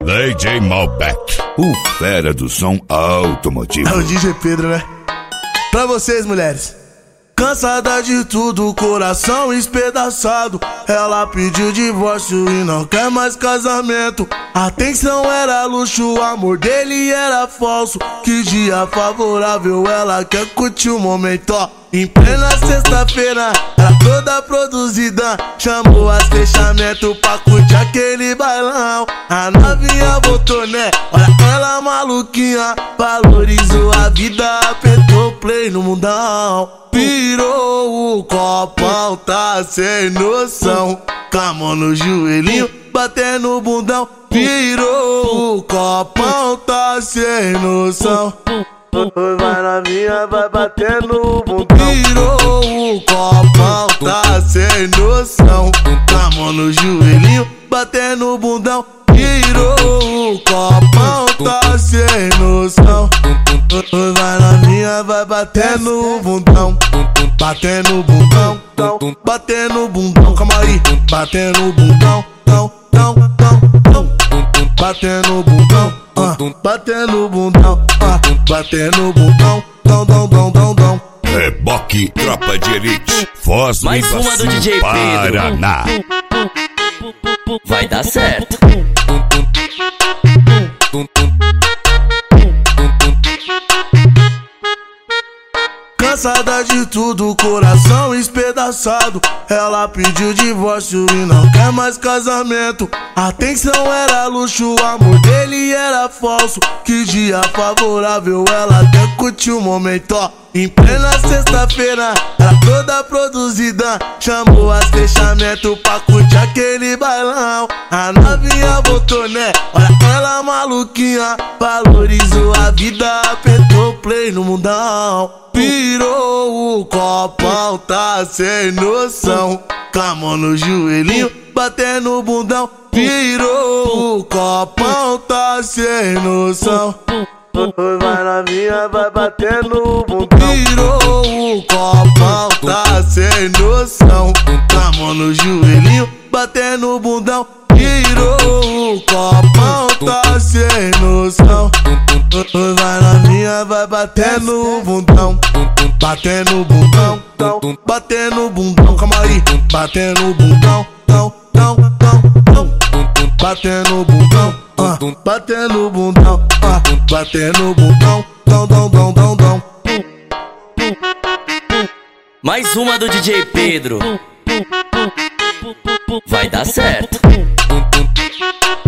DJ Malbec, o fera do som automotivo. É o DJ Pedro, né? Pra vocês, mulheres. Cansada de tudo, coração espedaçado. Ela pediu divórcio e não quer mais casamento. Atenção era luxo, o amor dele era falso. Que dia favorável, ela quer curtir o momento, ó. Em plena sexta-feira, ela toda produzida. Chamou as fechamento pra curtir aquele bailão. A novinha voltou, né? Olha ela maluquinha. Valorizou a vida, apertou play no mundão. Virou o copão, tá sem noção. Com a mão no joelhinho, batendo o bundão. Virou o copão, tá sem noção. Vai novinha, vai batendo o bundão. Virou o copão, tá sem noção. Com a mão no joelhinho, batendo o bundão. Virou o copão, tá sem noção. Vai novinha, vai batendo o bundão. Batendo o bundão, batendo o bundão. Calma aí, batendo o bundão, batendo o bundão, batendo o bundão, batendo o bundão, dão. Reboque, tropa de elite, Foz do Mais uma do DJ Pedro. Paraná. Vai dar certo. Cansada de tudo, coração espedaçado. Ela pediu divórcio e não quer mais casamento. Atenção era luxo, o amor dele era falso. Que dia favorável, ela quer curtir o momento, ó. Em plena sexta-feira, ela toda produzida. Chamou as fechamento pra curtir aquele bailão. A novinha voltou, né? Olha ela maluquinha. Valorizou a vida, apertou play no mundão. Virou o copão, tá sem noção. Com a mão no joelhinho, batendo o bundão. Virou o copão, tá sem noção. Vai novinha, vai batendo o bundão. Virou o copão, tá sem noção. Com a mão no joelhinho, batendo o bundão. Virou o copão, tá sem noção. Vai novinha, vai batendo o bundão. Batendo o bundão, batendo o bundão. Calma aí, batendo o bundão, batendo o bundão, batendo o bundão, batendo o bundão, dão. Mais uma do DJ Pedro. Vai dar certo.